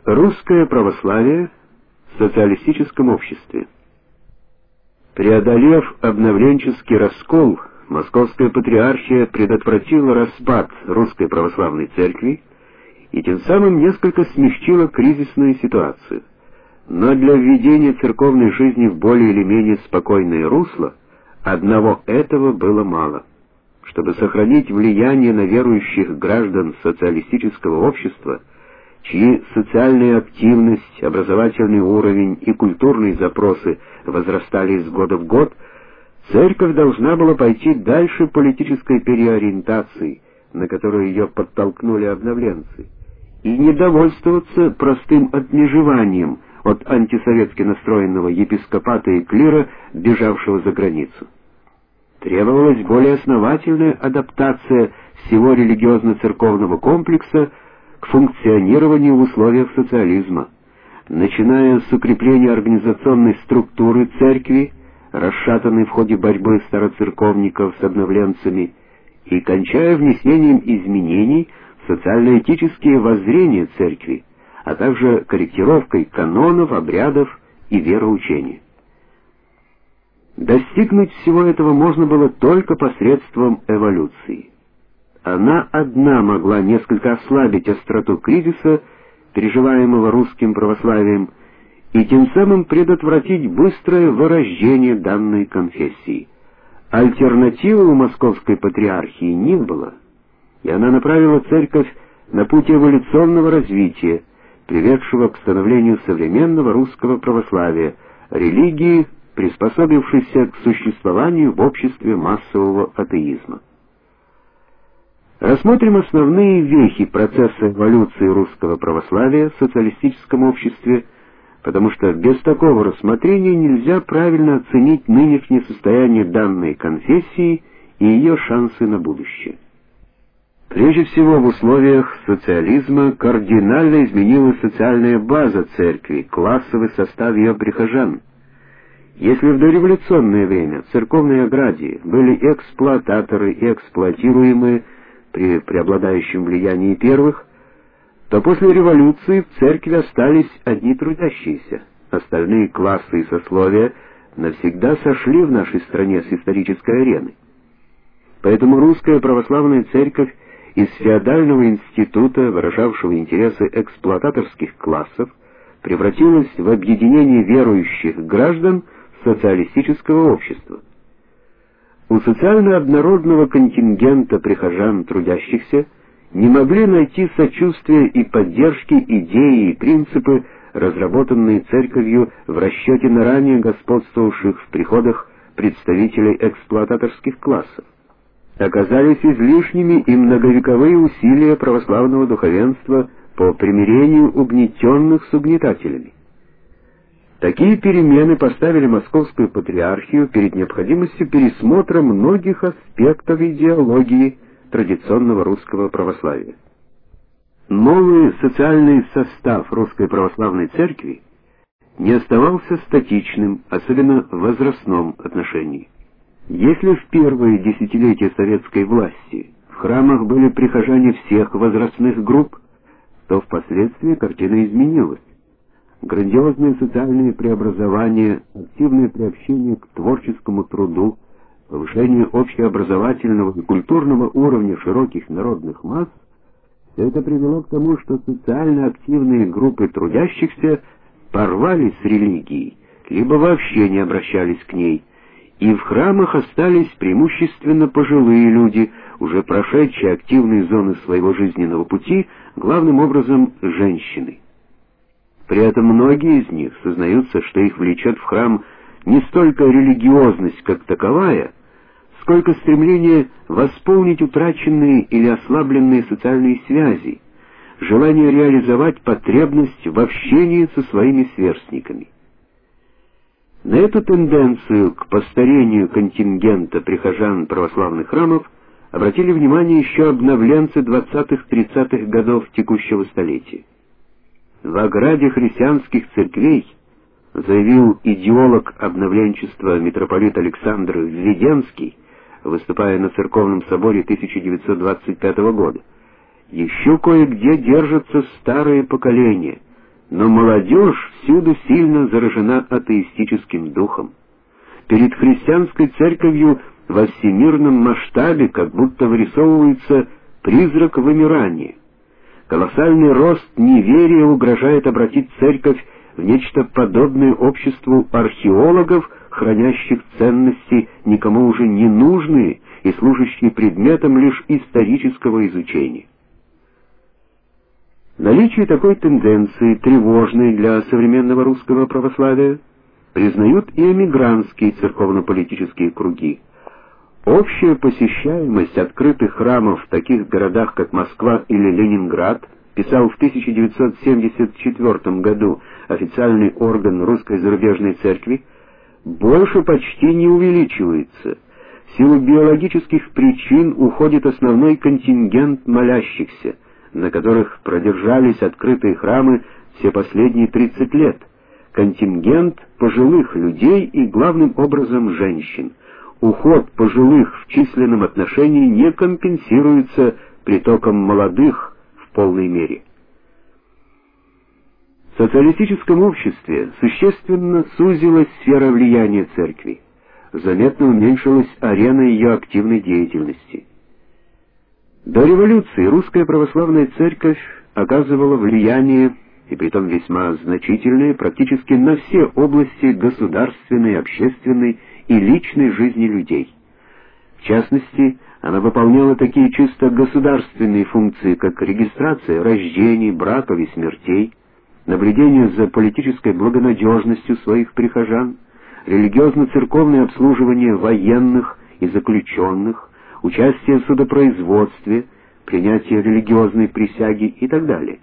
Русское православие в социалистическом обществе. Преодолев обновленческий раскол, Московская патриархия предотвратила распад Русской православной церкви и тем самым несколько смягчила кризисную ситуацию. Но для введения церковной жизни в более или менее спокойное русло одного этого было мало. Чтобы сохранить влияние на верующих граждан социалистического общества, чьи социальная активность, образовательный уровень и культурные запросы возрастали из года в год, церковь должна была пойти дальше политической переориентации, на которую ее подтолкнули обновленцы, и не довольствоваться простым отмежеванием от антисоветски настроенного епископата и клира, бежавшего за границу. Требовалась более основательная адаптация всего религиозно-церковного комплекса к функционированию в условиях социализма, начиная с укрепления организационной структуры церкви, расшатанной в ходе борьбы староцерковников с обновленцами, и кончая внесением изменений в социально-этические воззрения церкви, а также корректировкой канонов, обрядов и вероучения. Достигнуть всего этого можно было только посредством эволюции. Она одна могла несколько ослабить остроту кризиса, переживаемого русским православием, и тем самым предотвратить быстрое вырождение данной конфессии. Альтернативы у Московской патриархии не было, и она направила церковь на путь эволюционного развития, приведшего к становлению современного русского православия, религии, приспособившейся к существованию в обществе массового атеизма. Рассмотрим основные вехи процесса эволюции русского православия в социалистическом обществе, потому что без такого рассмотрения нельзя правильно оценить нынешнее состояние данной конфессии и ее шансы на будущее. Прежде всего, в условиях социализма кардинально изменилась социальная база церкви, классовый состав ее прихожан. Если в дореволюционное время в церковной ограде были эксплуататоры и эксплуатируемые при преобладающем влиянии первых, то после революции в церкви остались одни трудящиеся. Остальные классы и сословия навсегда сошли в нашей стране с исторической арены. Поэтому русская православная церковь из феодального института, выражавшего интересы эксплуататорских классов, превратилась в объединение верующих граждан социалистического общества. У социально-однородного контингента прихожан трудящихся не могли найти сочувствия и поддержки идеи и принципы, разработанные церковью в расчете на ранее господствовавших в приходах представителей эксплуататорских классов. Оказались излишними и многовековые усилия православного духовенства по примирению угнетенных с угнетателями. Такие перемены поставили Московскую патриархию перед необходимостью пересмотра многих аспектов идеологии традиционного русского православия. Новый социальный состав Русской православной церкви не оставался статичным, особенно в возрастном отношении. Если в первые десятилетия советской власти в храмах были прихожане всех возрастных групп, то впоследствии картина изменилась. Грандиозные социальные преобразования, активное приобщение к творческому труду, повышение общеобразовательного и культурного уровня широких народных масс — все это привело к тому, что социально активные группы трудящихся порвались с религией, либо вообще не обращались к ней, и в храмах остались преимущественно пожилые люди, уже прошедшие активные зоны своего жизненного пути, главным образом женщины. При этом многие из них сознаются, что их влечет в храм не столько религиозность как таковая, сколько стремление восполнить утраченные или ослабленные социальные связи, желание реализовать потребность в общении со своими сверстниками. На эту тенденцию к постарению контингента прихожан православных храмов обратили внимание еще обновленцы 20-30-х годов текущего столетия. В ограде христианских церквей, заявил идеолог обновленчества митрополит Александр Введенский, выступая на церковном соборе 1925 года, еще кое-где держатся старые поколения, но молодежь всюду сильно заражена атеистическим духом. Перед христианской церковью во всемирном масштабе как будто вырисовывается призрак вымирания. Колоссальный рост неверия угрожает обратить церковь в нечто подобное обществу археологов, хранящих ценности, никому уже не нужные и служащие предметом лишь исторического изучения. Наличие такой тенденции, тревожной для современного русского православия, признают и эмигрантские церковно-политические круги. Общая посещаемость открытых храмов в таких городах, как Москва или Ленинград, писал в 1974 году официальный орган Русской зарубежной церкви, больше почти не увеличивается. В силу биологических причин уходит основной контингент молящихся, на которых продержались открытые храмы все последние 30 лет, контингент пожилых людей и, главным образом, женщин. Уход пожилых в численном отношении не компенсируется притоком молодых в полной мере. В социалистическом обществе существенно сузилась сфера влияния церкви, заметно уменьшилась арена ее активной деятельности. До революции русская православная церковь оказывала влияние, и притом весьма значительное, практически на все области государственной, общественной и личной жизни людей. В частности, она выполняла такие чисто государственные функции, как регистрация рождений, браков и смертей, наблюдение за политической благонадежностью своих прихожан, религиозно-церковное обслуживание военных и заключенных, участие в судопроизводстве, принятие религиозной присяги и так далее.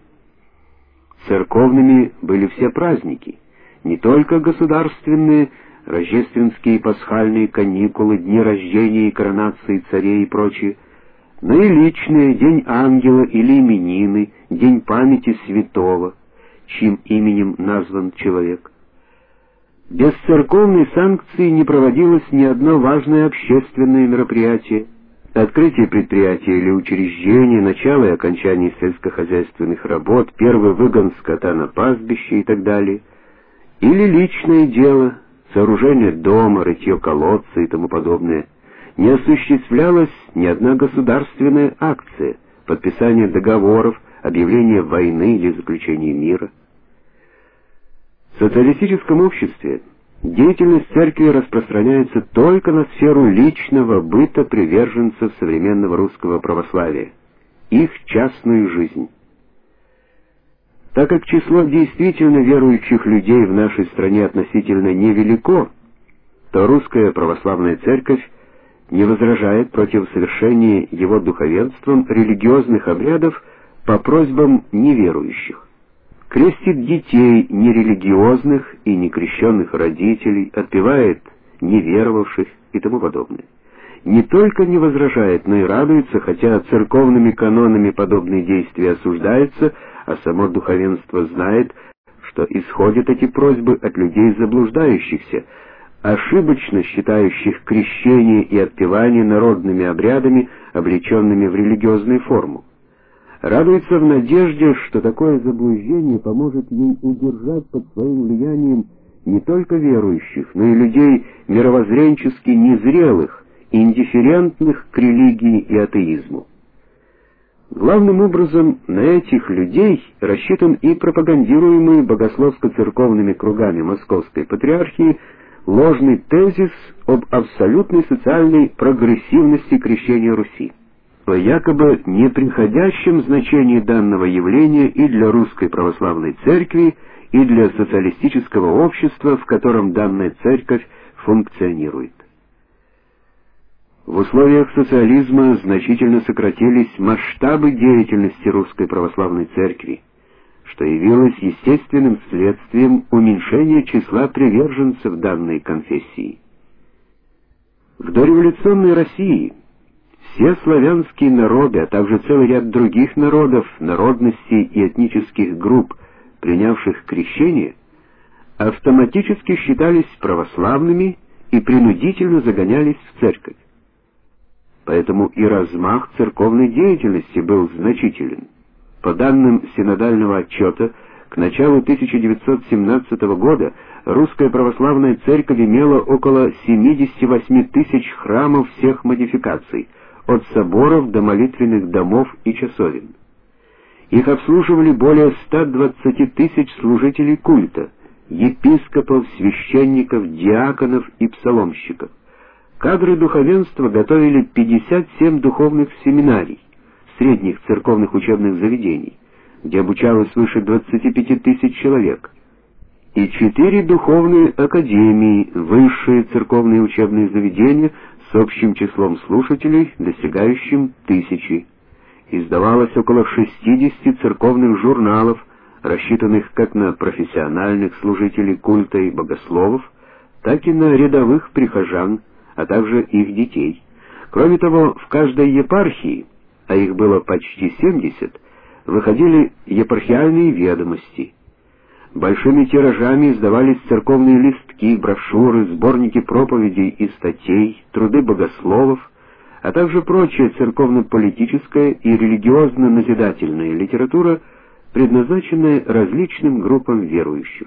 Церковными были все праздники, не только государственные, рождественские и пасхальные каникулы, дни рождения и коронации царей и прочее, но и личные, День ангела или именины, День памяти святого, чьим именем назван человек. Без церковной санкции не проводилось ни одно важное общественное мероприятие, открытие предприятия или учреждения, начало и окончание сельскохозяйственных работ, первый выгон скота на пастбище и так далее, или личное дело, сооружение дома, рытье колодца и тому подобное, не осуществлялась ни одна государственная акция, подписание договоров, объявление войны или заключение мира. В социалистическом обществе деятельность церкви распространяется только на сферу личного быта приверженцев современного русского православия, их частную жизнь. Так как число действительно верующих людей в нашей стране относительно невелико, то русская православная церковь не возражает против совершения его духовенством религиозных обрядов по просьбам неверующих. Крестит детей нерелигиозных и некрещенных родителей, отпевает неверовавших и тому подобное. Не только не возражает, но и радуется, хотя церковными канонами подобные действия осуждаются, а само духовенство знает, что исходят эти просьбы от людей заблуждающихся, ошибочно считающих крещение и отпевание народными обрядами, облеченными в религиозную форму. Радуется в надежде, что такое заблуждение поможет ей удержать под своим влиянием не только верующих, но и людей мировоззренчески незрелых, индифферентных к религии и атеизму. Главным образом на этих людей рассчитан и пропагандируемый богословско-церковными кругами Московской Патриархии ложный тезис об абсолютной социальной прогрессивности крещения Руси, о якобы неприходящем значении данного явления и для Русской Православной Церкви, и для социалистического общества, в котором данная церковь функционирует. В условиях социализма значительно сократились масштабы деятельности Русской Православной Церкви, что явилось естественным следствием уменьшения числа приверженцев данной конфессии. В дореволюционной России все славянские народы, а также целый ряд других народов, народностей и этнических групп, принявших крещение, автоматически считались православными и принудительно загонялись в церковь. Поэтому и размах церковной деятельности был значителен. По данным синодального отчета, К началу 1917 года Русская Православная Церковь имела около 78 тысяч храмов всех модификаций, от соборов до молитвенных домов и часовен. Их обслуживали более 120 тысяч служителей культа, епископов, священников, диаконов и псаломщиков. Кадры духовенства готовили 57 духовных семинарий, средних церковных учебных заведений, где обучалось свыше 25 тысяч человек, и 4 духовные академии, высшие церковные учебные заведения с общим числом слушателей, достигающим 1000. Издавалось около 60 церковных журналов, рассчитанных как на профессиональных служителей культа и богословов, так и на рядовых прихожан, а также их детей. Кроме того, в каждой епархии, а их было почти 70, выходили епархиальные ведомости. Большими тиражами издавались церковные листки, брошюры, сборники проповедей и статей, труды богословов, а также прочая церковно-политическая и религиозно-назидательная литература, предназначенная различным группам верующих.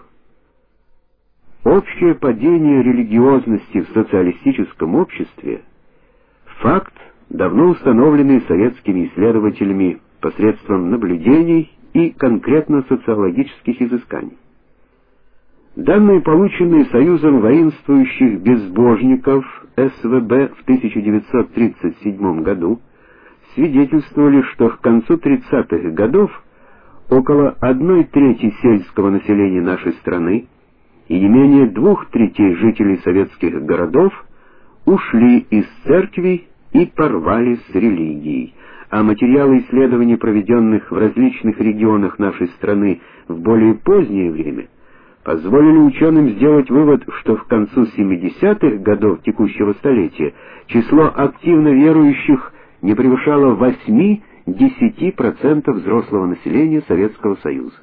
Общее падение религиозности в социалистическом обществе — факт, давно установленный советскими исследователями посредством наблюдений и конкретно социологических изысканий. Данные, полученные Союзом воинствующих безбожников СВБ в 1937 году, свидетельствовали, что к концу 30-х годов около 1/3 сельского населения нашей страны и не менее 2/3 жителей советских городов ушли из церкви и порвали с религией, а материалы исследований, проведенных в различных регионах нашей страны в более позднее время, позволили ученым сделать вывод, что к концу 70-х годов текущего столетия число активно верующих не превышало 8-10% взрослого населения Советского Союза.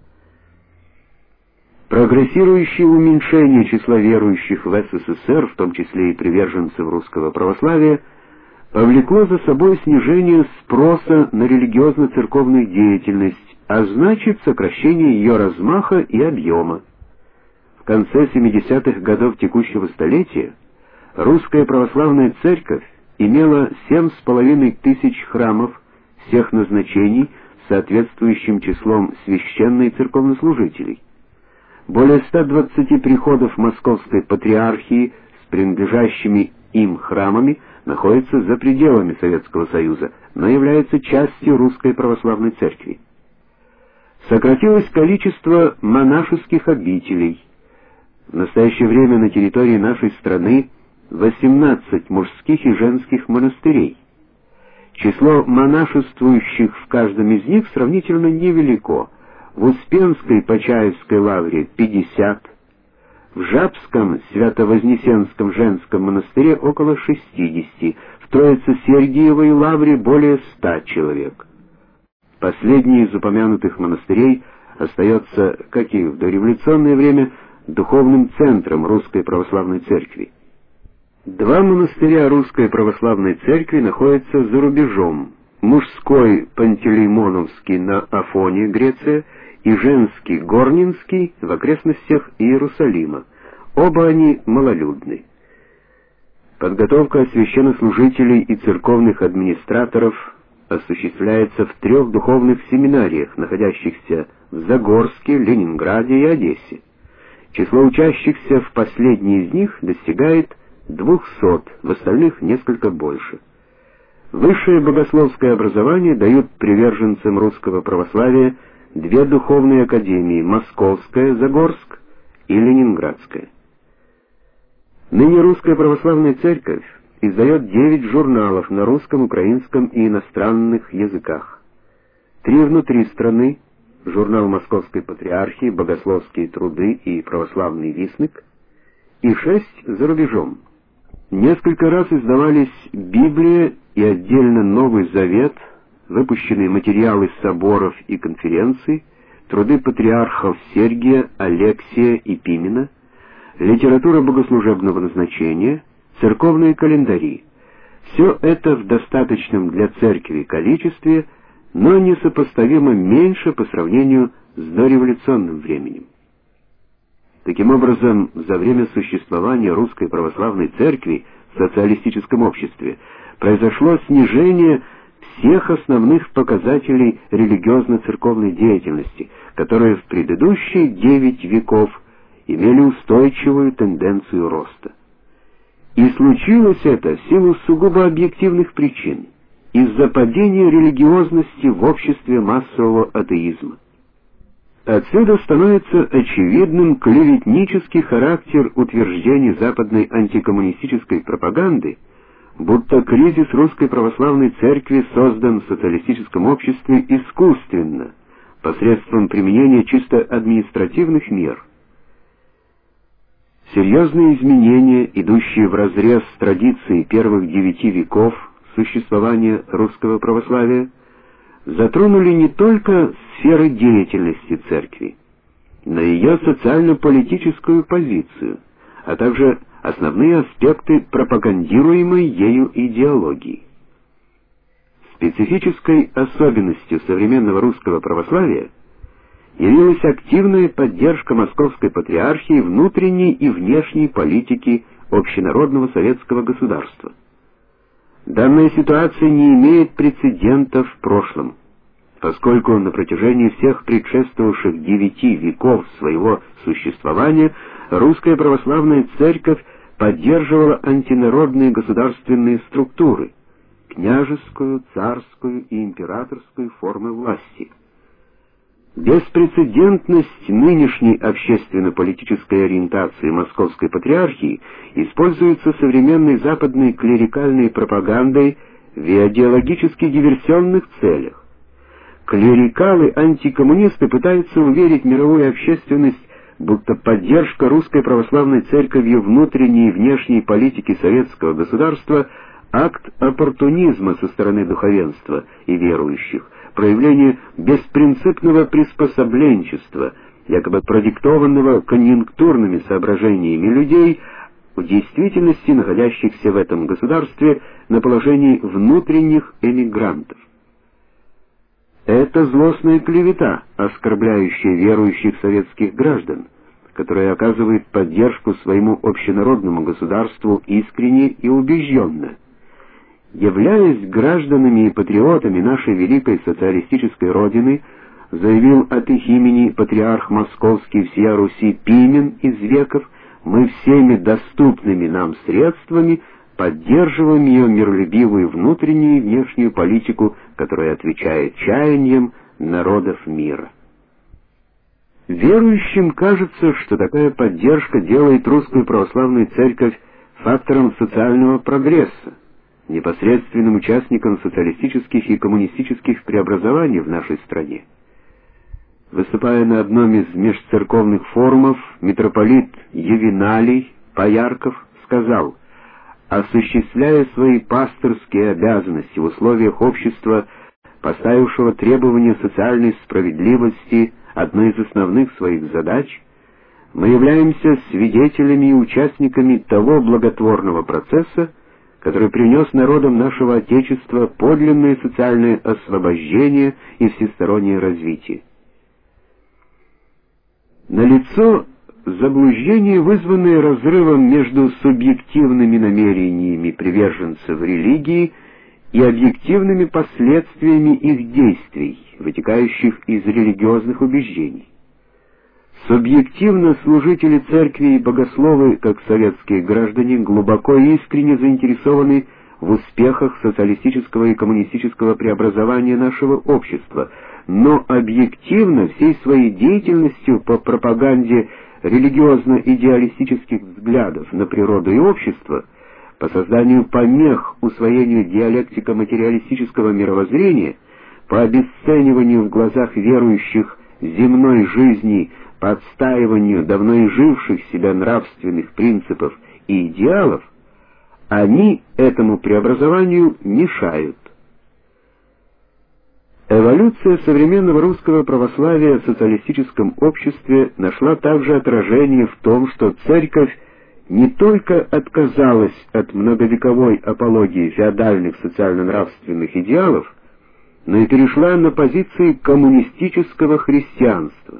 Прогрессирующее уменьшение числа верующих в СССР, в том числе и приверженцев русского православия, повлекло за собой снижение спроса на религиозно-церковную деятельность, а значит сокращение ее размаха и объема. В конце 70-х годов текущего столетия Русская Православная Церковь имела 7,5 тысяч храмов всех назначений с соответствующим числом священных и церковнослужителей. Более 120 приходов Московской Патриархии с принадлежащими им храмами находятся за пределами Советского Союза, но являются частью Русской Православной Церкви. Сократилось количество монашеских обителей. В настоящее время на территории нашей страны 18 мужских и женских монастырей. Число монашествующих в каждом из них сравнительно невелико. В Успенской Почаевской лавре 50, в Жабском Свято-Вознесенском женском монастыре около 60, в Троице-Сергиевой лавре более 100 человек. Последний из упомянутых монастырей остается, как и в дореволюционное время, духовным центром Русской Православной Церкви. 2 монастыря Русской Православной Церкви находятся за рубежом: мужской Пантелеймоновский на Афоне, Греция, и женский Горнинский в окрестностях Иерусалима. Оба они малолюдны. Подготовка священнослужителей и церковных администраторов осуществляется в 3 духовных семинариях, находящихся в Загорске, Ленинграде и Одессе. Число учащихся в последней из них достигает 200, в остальных несколько больше. Высшее богословское образование дают приверженцам русского православия 2 духовные академии: Московская, Загорск, и Ленинградская. Ныне Русская Православная Церковь издает 9 журналов на русском, украинском и иностранных языках. 3 внутри страны: журнал Московской Патриархии, Богословские труды и Православный вестник, и 6 за рубежом. Несколько раз издавались Библия и отдельно Новый Завет, выпущенные материалы соборов и конференций, труды патриархов Сергия, Алексия и Пимена, литература богослужебного назначения, церковные календари. Все это в достаточном для церкви количестве, но несопоставимо меньше по сравнению с дореволюционным временем. Таким образом, за время существования Русской Православной Церкви в социалистическом обществе произошло снижение всех основных показателей религиозно-церковной деятельности, которые в предыдущие 9 веков имели устойчивую тенденцию роста. И случилось это в силу сугубо объективных причин, из-за падения религиозности в обществе массового атеизма. Отсюда становится очевидным клеветнический характер утверждений западной антикоммунистической пропаганды, будто кризис Русской Православной Церкви создан в социалистическом обществе искусственно, посредством применения чисто административных мер. Серьезные изменения, идущие вразрез с традицией первых 9 веков существования русского православия, затронули не только сферы деятельности церкви, но и ее социально-политическую позицию, а также основные аспекты пропагандируемой ею идеологии. Специфической особенностью современного русского православия явилась активная поддержка Московской Патриархии внутренней и внешней политики общенародного советского государства. Данная ситуация не имеет прецедентов в прошлом, поскольку на протяжении всех предшествовавших 9 веков своего существования Русская Православная Церковь поддерживала антинародные государственные структуры, княжескую, царскую и императорскую формы власти. Беспрецедентность нынешней общественно-политической ориентации Московской Патриархии используется современной западной клерикальной пропагандой в идеологически диверсионных целях. Клерикалы-антикоммунисты пытаются уверить мировую общественность, будто поддержка Русской Православной Церковью внутренней и внешней политики советского государства – акт оппортунизма со стороны духовенства и верующих, проявление беспринципного приспособленчества, якобы продиктованного конъюнктурными соображениями людей, в действительности находящихся в этом государстве на положении внутренних эмигрантов. Это злостная клевета, оскорбляющая верующих советских граждан, которая оказывает поддержку своему общенародному государству искренне и убежденно. Являясь гражданами и патриотами нашей великой социалистической родины, заявил от их имени патриарх Московский всея Руси Пимен из веков, мы всеми доступными нам средствами поддерживаем ее миролюбивую внутреннюю и внешнюю политику, которая отвечает чаяниям народов мира. Верующим кажется, что такая поддержка делает Русскую Православную Церковь фактором социального прогресса, непосредственным участником социалистических и коммунистических преобразований в нашей стране. Выступая на одном из межцерковных форумов, митрополит Ювеналий Поярков сказал: осуществляя свои пасторские обязанности в условиях общества, поставившего требования социальной справедливости одной из основных своих задач, мы являемся свидетелями и участниками того благотворного процесса, который принес народам нашего Отечества подлинное социальное освобождение и всестороннее развитие. Налицо заблуждение, вызванное разрывом между субъективными намерениями приверженцев религии и объективными последствиями их действий, вытекающих из религиозных убеждений. Субъективно служители церкви и богословы, как советские граждане, глубоко и искренне заинтересованы в успехах социалистического и коммунистического преобразования нашего общества, но объективно всей своей деятельностью по пропаганде религиозно-идеалистических взглядов на природу и общество, по созданию помех усвоению диалектико-материалистического мировоззрения, по обесцениванию в глазах верующих земной жизни, по отстаиванию давно изживших себя нравственных принципов и идеалов, они этому преобразованию мешают. Эволюция современного русского православия в социалистическом обществе нашла также отражение в том, что церковь не только отказалась от многовековой апологии феодальных социально-нравственных идеалов, но и перешла на позиции коммунистического христианства.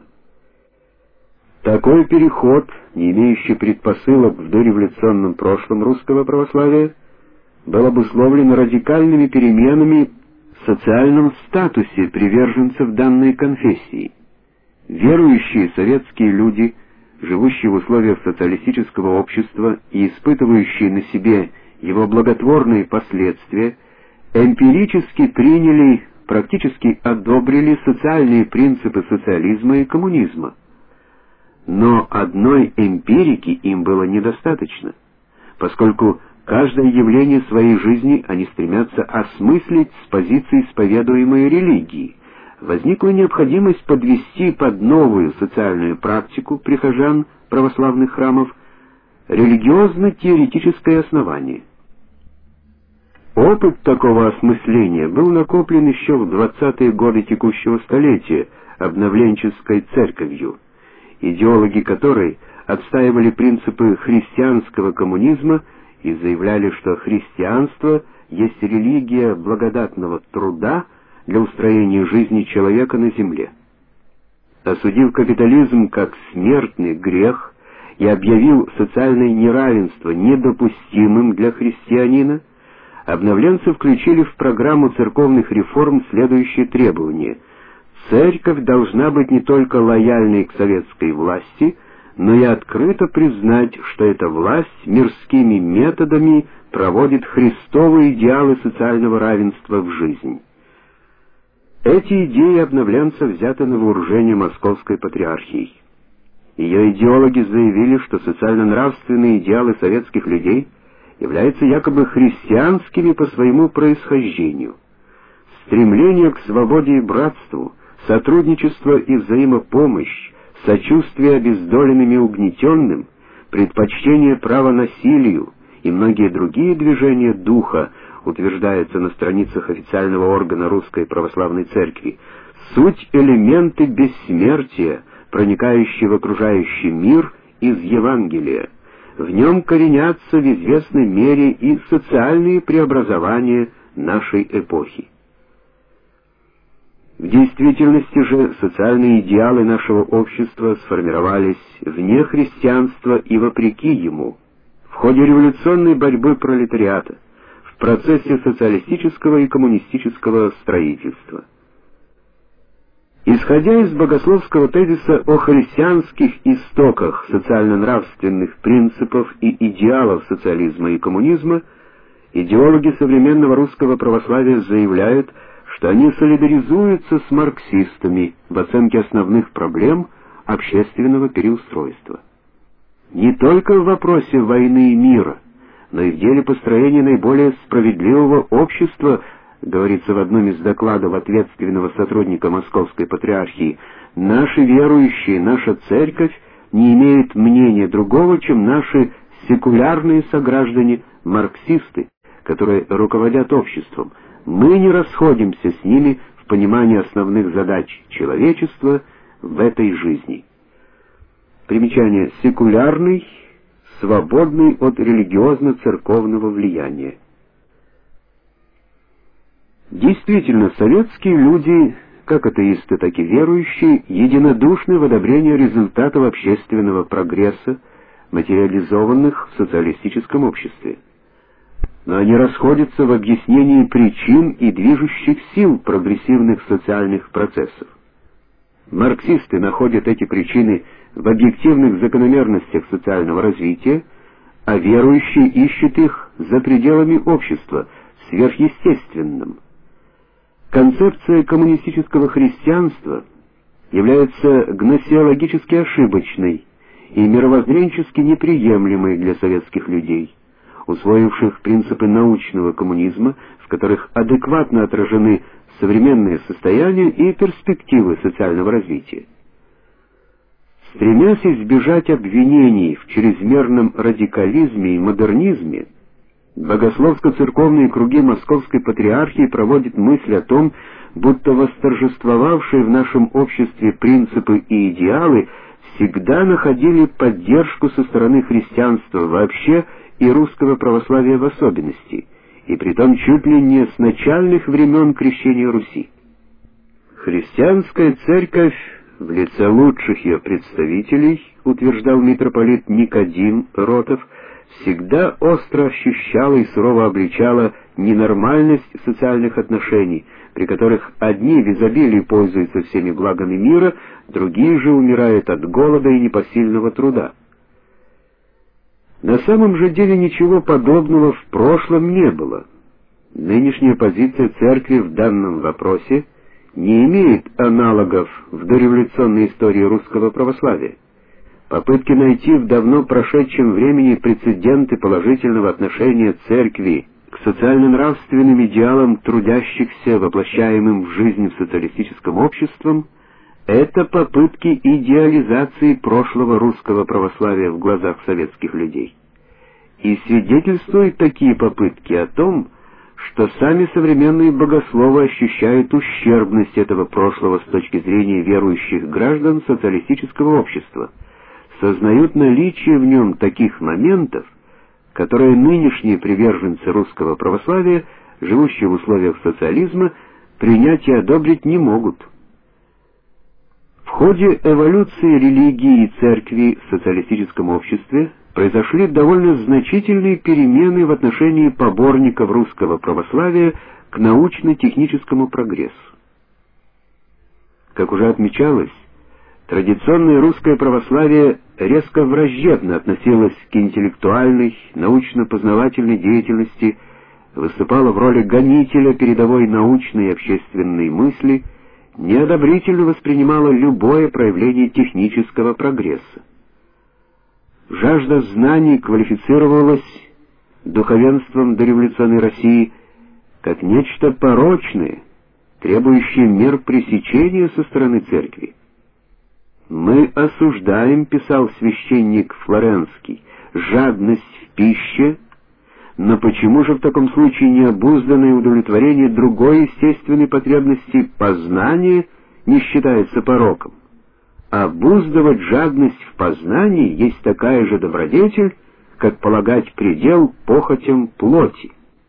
Такой переход, не имеющий предпосылок в дореволюционном прошлом русского православия, был обусловлен радикальными переменами в социальном статусе приверженцев данной конфессии. Верующие советские люди, живущие в условиях социалистического общества и испытывающие на себе его благотворные последствия, эмпирически приняли, практически одобрили социальные принципы социализма и коммунизма. Но одной эмпирики им было недостаточно, поскольку каждое явление своей жизни они стремятся осмыслить с позиции исповедуемой религии. Возникла необходимость подвести под новую социальную практику прихожан православных храмов религиозно-теоретическое основание. Опыт такого осмысления был накоплен еще в 20-е годы текущего столетия обновленческой церковью, идеологи которой отстаивали принципы христианского коммунизма и заявляли, что христианство есть религия благодатного труда для устроения жизни человека на земле. Осудив капитализм как смертный грех и объявил социальное неравенство недопустимым для христианина, обновленцы включили в программу церковных реформ следующие требования: церковь должна быть не только лояльной к советской власти, но и открыто признать, что эта власть мирскими методами проводит христовые идеалы социального равенства в жизнь. Эти идеи обновленцев взяты на вооружение Московской патриархией. Ее идеологи заявили, что социально-нравственные идеалы советских людей являются якобы христианскими по своему происхождению. Стремление к свободе и братству, сотрудничество и взаимопомощь, сочувствие обездоленным и угнетенным, предпочтение права насилию и многие другие движения духа, утверждается на страницах официального органа Русской Православной Церкви, суть элементы бессмертия, проникающие в окружающий мир из Евангелия. В нем коренятся в известной мере и социальные преобразования нашей эпохи. В действительности же социальные идеалы нашего общества сформировались вне христианства и вопреки ему, в ходе революционной борьбы пролетариата, в процессе социалистического и коммунистического строительства. Исходя из богословского тезиса о христианских истоках социально-нравственных принципов и идеалов социализма и коммунизма, идеологи современного русского православия заявляют, что они солидаризуются с марксистами в оценке основных проблем общественного переустройства. Не только в вопросе войны и мира, но и в деле построения наиболее справедливого общества, говорится в одном из докладов ответственного сотрудника Московской патриархии, наши верующие, наша церковь не имеют мнения другого, чем наши секулярные сограждане, марксисты, которые руководят обществом. Мы не расходимся с ними в понимании основных задач человечества в этой жизни. Примечание: секулярный, свободный от религиозно-церковного влияния. Действительно, советские люди, как атеисты, так и верующие, единодушны в одобрении результатов общественного прогресса, материализованных в социалистическом обществе. Но они расходятся в объяснении причин и движущих сил прогрессивных социальных процессов. Марксисты находят эти причины в объективных закономерностях социального развития, а верующие ищут их за пределами общества, в сверхъестественном. Концепция коммунистического христианства является гносеологически ошибочной и мировоззренчески неприемлемой для советских людей, усвоивших принципы научного коммунизма, в которых адекватно отражены современные состояния и перспективы социального развития. Стремясь избежать обвинений в чрезмерном радикализме и модернизме, богословско-церковные круги Московской патриархии проводят мысль о том, будто восторжествовавшие в нашем обществе принципы и идеалы всегда находили поддержку со стороны христианства вообще и русского православия в особенности, и притом чуть ли не с начальных времен крещения Руси. Христианская церковь в лице лучших ее представителей, утверждал митрополит Никодим Ротов, всегда остро ощущала и сурово обличала ненормальность социальных отношений, при которых одни в изобилии пользуются всеми благами мира, другие же умирают от голода и непосильного труда. На самом же деле ничего подобного в прошлом не было. Нынешняя позиция церкви в данном вопросе не имеет аналогов в дореволюционной истории русского православия. Попытки найти в давно прошедшем времени прецеденты положительного отношения церкви к социально-нравственным идеалам трудящихся, воплощаемым в жизнь в социалистическом обществе, это попытки идеализации прошлого русского православия в глазах советских людей. И свидетельствуют такие попытки о том, что сами современные богословы ощущают ущербность этого прошлого с точки зрения верующих граждан социалистического общества, сознают наличие в нем таких моментов, которые нынешние приверженцы русского православия, живущие в условиях социализма, принять и одобрить не могут. В ходе эволюции религии и церкви в социалистическом обществе произошли довольно значительные перемены в отношении поборников русского православия к научно-техническому прогрессу. Как уже отмечалось, традиционное русское православие резко враждебно относилось к интеллектуальной, научно-познавательной деятельности, выступало в роли гонителя передовой научной и общественной мысли, неодобрительно воспринимало любое проявление технического прогресса. Жажда знаний квалифицировалась духовенством дореволюционной России как нечто порочное, требующее мер пресечения со стороны церкви. «Мы осуждаем, — писал священник Флоренский, — жадность в пище, но почему же в таком случае необузданное удовлетворение другой естественной потребности познания не считается пороком? Обуздывать жадность в познании есть такая же добродетель, как полагать предел похотям плоти».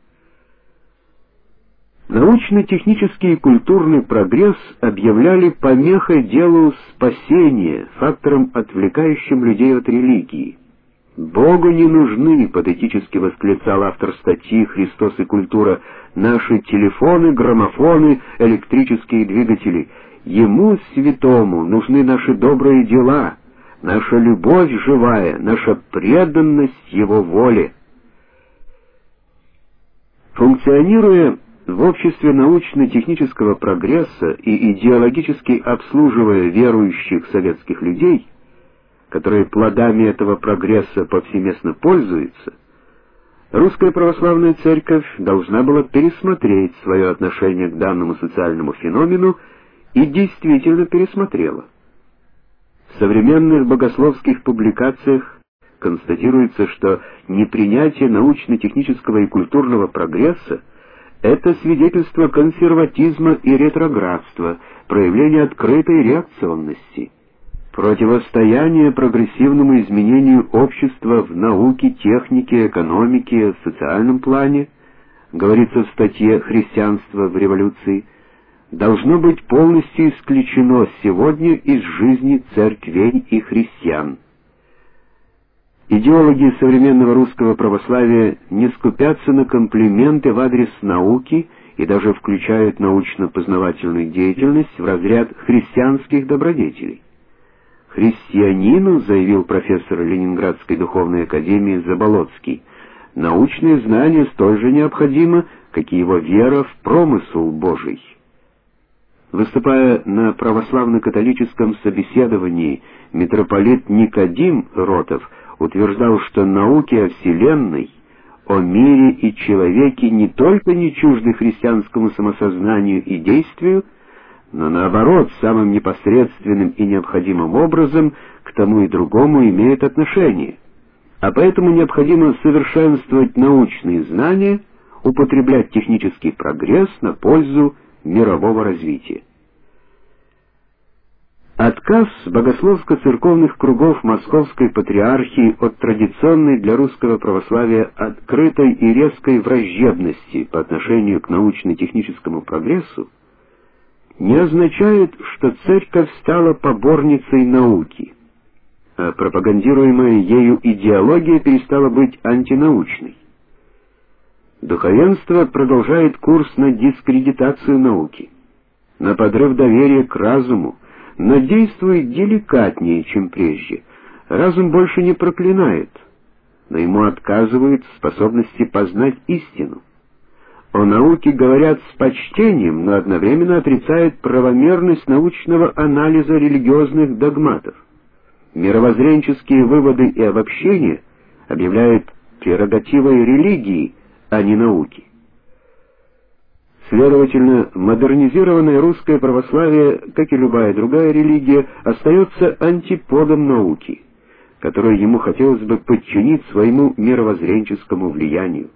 Научно-технический и культурный прогресс объявляли помехой делу спасения, фактором, отвлекающим людей от религии. «Богу не нужны, — патетически восклицал автор статьи «Христос и культура», — наши телефоны, граммофоны, электрические двигатели. Ему, святому, нужны наши добрые дела, наша любовь живая, наша преданность Его воле». Функционируя в обществе научно-технического прогресса и идеологически обслуживая верующих советских людей, которые плодами этого прогресса повсеместно пользуются, Русская Православная Церковь должна была пересмотреть свое отношение к данному социальному феномену и действительно пересмотрела. В современных богословских публикациях констатируется, что непринятие научно-технического и культурного прогресса — это свидетельство консерватизма и ретроградства, проявление открытой реакционности, противостояние прогрессивному изменению общества в науке, технике, экономике, социальном плане, говорится в статье «Христианство в революции», должно быть полностью исключено сегодня из жизни церквей и христиан. Идеологи современного русского православия не скупятся на комплименты в адрес науки и даже включают научно-познавательную деятельность в разряд христианских добродетелей. «Христианину, — заявил профессор Ленинградской духовной академии Заболоцкий, — научное знание столь же необходимо, как и его вера в промысл Божий». Выступая на православно-католическом собеседовании, митрополит Никодим Ротов утверждал, что науки о Вселенной, о мире и человеке не только не чужды христианскому самосознанию и действию, но наоборот, самым непосредственным и необходимым образом к тому и другому имеют отношение. А поэтому необходимо совершенствовать научные знания, употреблять технический прогресс на пользу мирового развития. Отказ богословско-церковных кругов Московской Патриархии от традиционной для русского православия открытой и резкой враждебности по отношению к научно-техническому прогрессу не означает, что церковь стала поборницей науки, а пропагандируемая ею идеология перестала быть антинаучной. Духовенство продолжает курс на дискредитацию науки, на подрыв доверия к разуму, но действует деликатнее, чем прежде. Разум больше не проклинает, но ему отказывают в способности познать истину. О науке говорят с почтением, но одновременно отрицают правомерность научного анализа религиозных догматов. Мировоззренческие выводы и обобщения объявляют прерогативой религии, а не науки. Следовательно, модернизированное русское православие, как и любая другая религия, остается антиподом науки, которую ему хотелось бы подчинить своему мировоззренческому влиянию.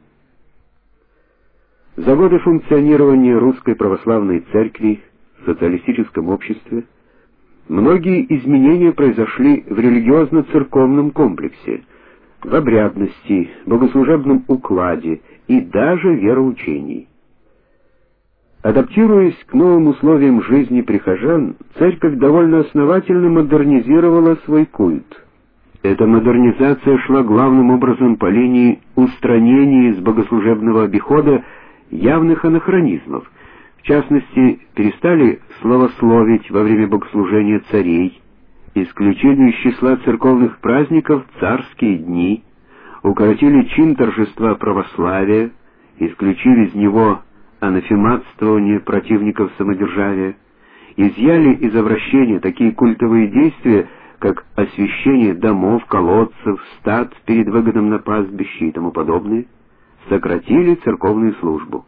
За годы функционирования русской православной церкви в социалистическом обществе многие изменения произошли в религиозно-церковном комплексе, в обрядности, богослужебном укладе и даже вероучении. Адаптируясь к новым условиям жизни прихожан, церковь довольно основательно модернизировала свой культ. Эта модернизация шла главным образом по линии устранения из богослужебного обихода явных анахронизмов. В частности, перестали славословить во время богослужения царей, исключили из числа церковных праздников царские дни, укоротили чин торжества православия, исключили из него анафематствование противников самодержавия, изъяли из обращения такие культовые действия, как освящение домов, колодцев, стад перед выходом на пастбище и тому подобное, сократили церковную службу.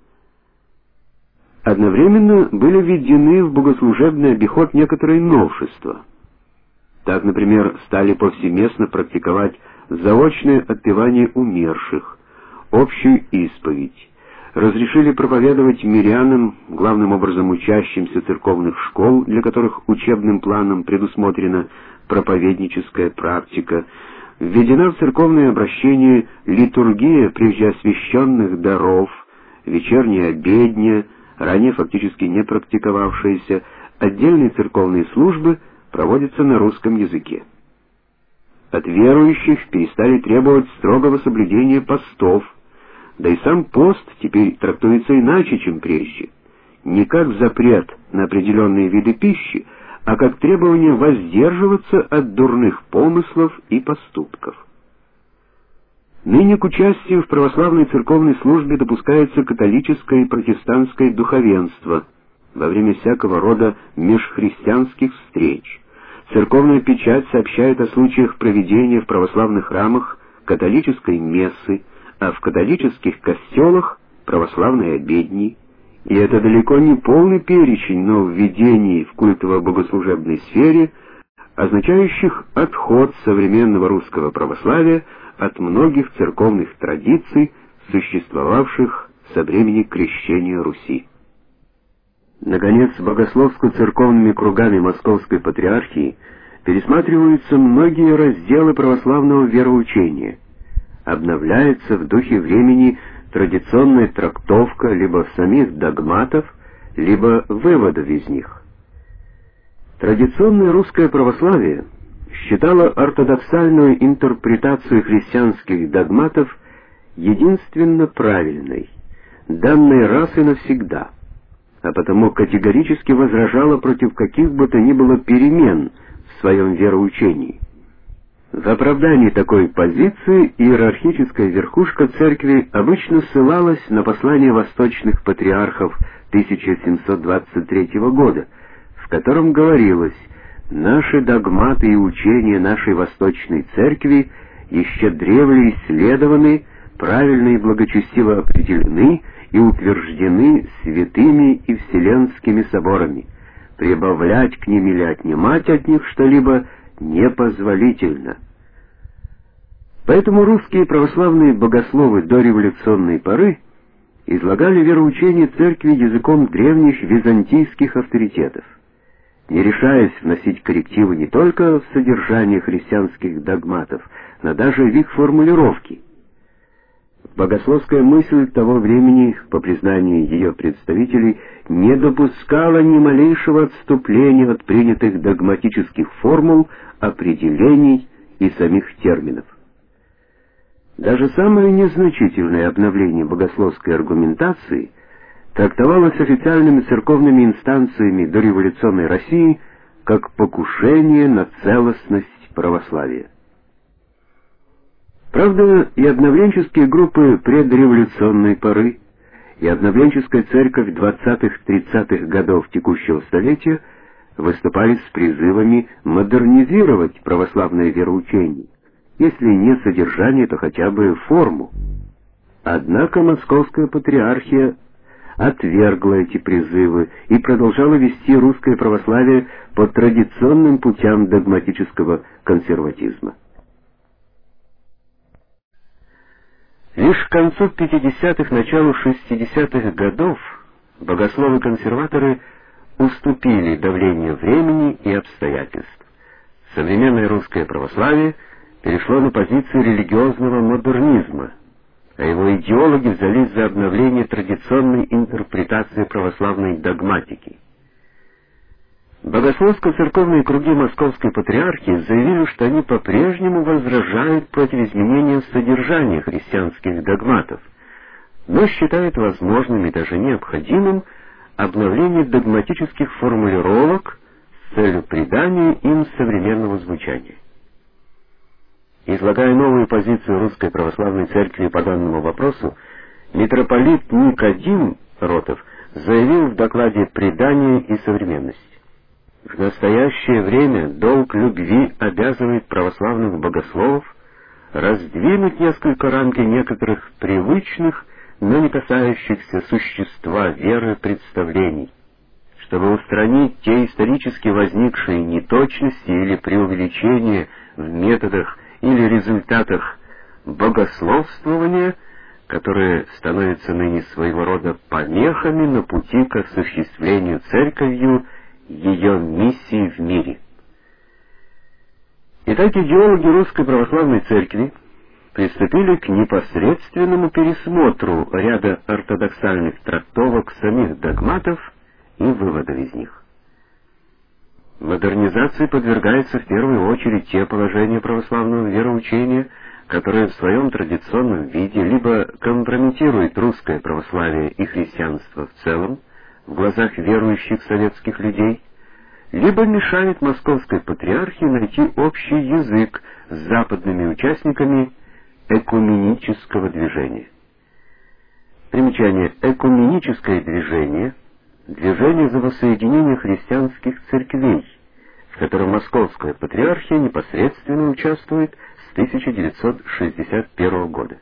Одновременно были введены в богослужебный обиход некоторые новшества. Так, например, стали повсеместно практиковать заочное отпевание умерших, общую исповедь, разрешили проповедовать мирянам, главным образом учащимся церковных школ, для которых учебным планом предусмотрена проповедническая практика, введена в церковное обращение литургия прежде освященных даров, вечерняя обедня, ранее фактически не практиковавшиеся, отдельные церковные службы проводятся на русском языке. От верующих перестали требовать строгого соблюдения постов, да и сам пост теперь трактуется иначе, чем прежде, не как запрет на определенные виды пищи, а как требование воздерживаться от дурных помыслов и поступков. Ныне к участию в православной церковной службе допускается католическое и протестантское духовенство во время всякого рода межхристианских встреч. Церковная печать сообщает о случаях проведения в православных храмах католической мессы, а в католических костелах православной обедни. И это далеко не полный перечень нововведений в культово-богослужебной сфере, означающих отход современного русского православия от многих церковных традиций, существовавших со времени крещения Руси. Наконец, богословско-церковными кругами Московской Патриархии пересматриваются многие разделы православного вероучения. Обновляется в духе времени традиционная трактовка либо самих догматов, либо выводов из них. Традиционное русское православие считало ортодоксальную интерпретацию христианских догматов единственно правильной, данной раз и навсегда, а потому категорически возражало против каких бы то ни было перемен в своем вероучении. В оправдании такой позиции иерархическая верхушка церкви обычно ссылалась на послание восточных патриархов 1723 года, в котором говорилось: «Наши догматы и учения нашей Восточной Церкви еще древле исследованы, правильно и благочестиво определены и утверждены святыми и вселенскими соборами. Прибавлять к ним или отнимать от них что-либо непозволительно». Поэтому русские православные богословы до революционной поры излагали вероучение церкви языком древних византийских авторитетов. не решаясь вносить коррективы не только в содержание христианских догматов, но даже в их формулировки. Богословская мысль того времени, по признанию ее представителей, не допускала ни малейшего отступления от принятых догматических формул, определений и самих терминов. Даже самое незначительное обновление богословской аргументации трактовалось официальными церковными инстанциями дореволюционной России как покушение на целостность православия. Правда, и обновленческие группы предреволюционной поры, и обновленческая церковь 20-30-х годов текущего столетия выступали с призывами модернизировать православное вероучение, если не содержание, то хотя бы форму. Однако Московская патриархия отвергла эти призывы и продолжала вести русское православие по традиционным путям догматического консерватизма. Лишь к концу 50-х, началу 60-х годов богословы-консерваторы уступили давлению времени и обстоятельств. Современное русское православие перешло на позицию религиозного модернизма, а его идеологи взялись за обновление традиционной интерпретации православной догматики. Богословско-церковные круги Московской патриархии заявили, что они по-прежнему возражают против изменения содержания христианских догматов, но считают возможным и даже необходимым обновление догматических формулировок с целью придания им современного звучания. Излагая новую позицию Русской Православной Церкви по данному вопросу, митрополит Никодим Ротов заявил в докладе «Предание и современность». В настоящее время долг любви обязывает православных богословов раздвинуть несколько рамки некоторых привычных, но не касающихся существа веры представлений, чтобы устранить те исторически возникшие неточности или преувеличения в методах или результатах богословствования, которые становятся ныне своего рода помехами на пути к осуществлению Церковью ее миссии в мире. Итак, идеологи Русской Православной Церкви приступили к непосредственному пересмотру ряда ортодоксальных трактовок самих догматов и выводов из них. Модернизации подвергаются в первую очередь те положения православного вероучения, которые в своем традиционном виде либо компрометируют русское православие и христианство в целом в глазах верующих советских людей, либо мешают Московской патриархии найти общий язык с западными участниками экуменического движения. Примечание: экуменическое движение — движение за воссоединение христианских церквей, в котором Московская патриархия непосредственно участвует с 1961 года.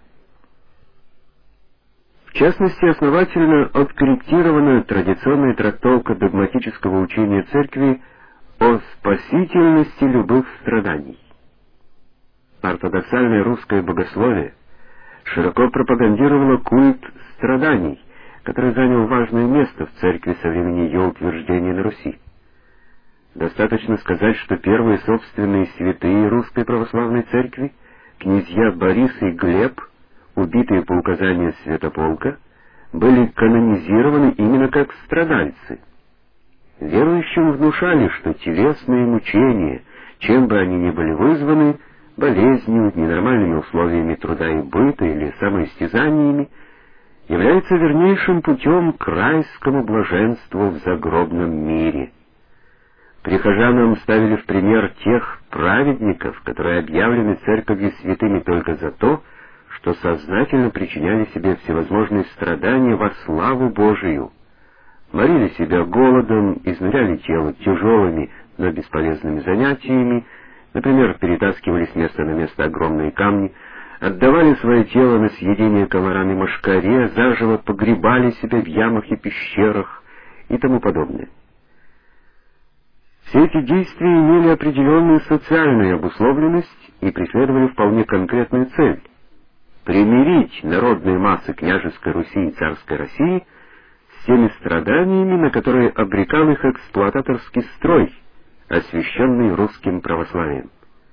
В частности, основательно откорректирована традиционная трактовка догматического учения Церкви о спасительности любых страданий. Ортодоксальное русское богословие широко пропагандировало культ страданий, который занял важное место в Церкви со времени ее утверждения на Руси. Достаточно сказать, что первые собственные святые Русской Православной Церкви, князья Борис и Глеб, убитые по указанию Святополка, были канонизированы именно как страдальцы. Верующим внушали, что телесные мучения, чем бы они ни были вызваны, болезнью, ненормальными условиями труда и быта или самоистязаниями, являются вернейшим путем к райскому блаженству в загробном мире. Прихожанам ставили в пример тех праведников, которые объявлены Церковью святыми только за то, что сознательно причиняли себе всевозможные страдания во славу Божию, морили себя голодом, изнуряли тело тяжелыми, но бесполезными занятиями, например, перетаскивали с места на место огромные камни, отдавали свое тело на съедение комарам и мошкаре, заживо погребали себя в ямах и пещерах и тому подобное. Все эти действия имели определенную социальную обусловленность и преследовали вполне конкретную цель — примирить народные массы княжеской Руси и царской России с теми страданиями, на которые обрекал их эксплуататорский строй, освященный русским православием.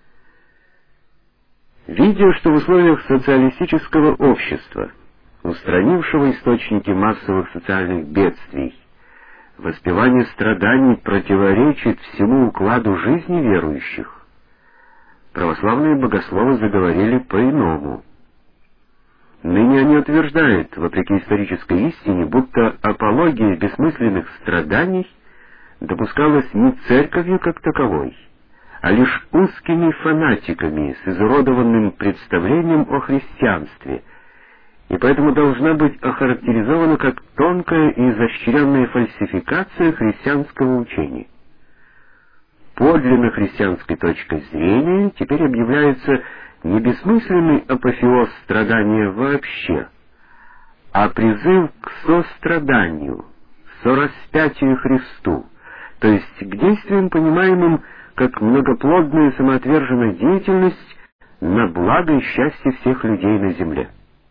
Видя, что в условиях социалистического общества, устранившего источники массовых социальных бедствий, воспевание страданий противоречит всему укладу жизни верующих, православные богословы заговорили по-иному. Ныне они утверждают, вопреки исторической истине, будто апология бессмысленных страданий допускалась не церковью как таковой, а лишь узкими фанатиками с изуродованным представлением о христианстве, и поэтому должна быть охарактеризована как тонкая и изощренная фальсификация христианского учения. Подлинно христианской точкой зрения теперь объявляется не бессмысленный апофеоз страдания вообще, а призыв к состраданию, сораспятию Христу, то есть к действиям, понимаемым как многоплодная самоотверженная деятельность на благо и счастье всех людей на земле.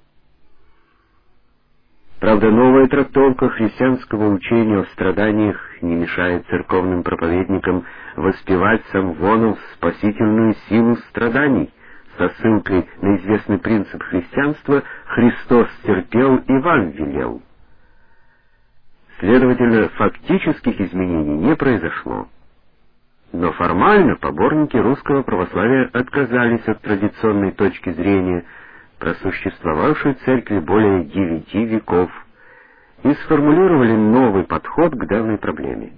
Правда, новая трактовка христианского учения о страданиях не мешает церковным проповедникам воспевать самвону спасительную силу страданий, со ссылкой на известный принцип христианства «Христос терпел и вам велел». Следовательно, фактических изменений не произошло. Но формально поборники русского православия отказались от традиционной точки зрения, просуществовавшей в церкви более 9 веков, и сформулировали новый подход к данной проблеме.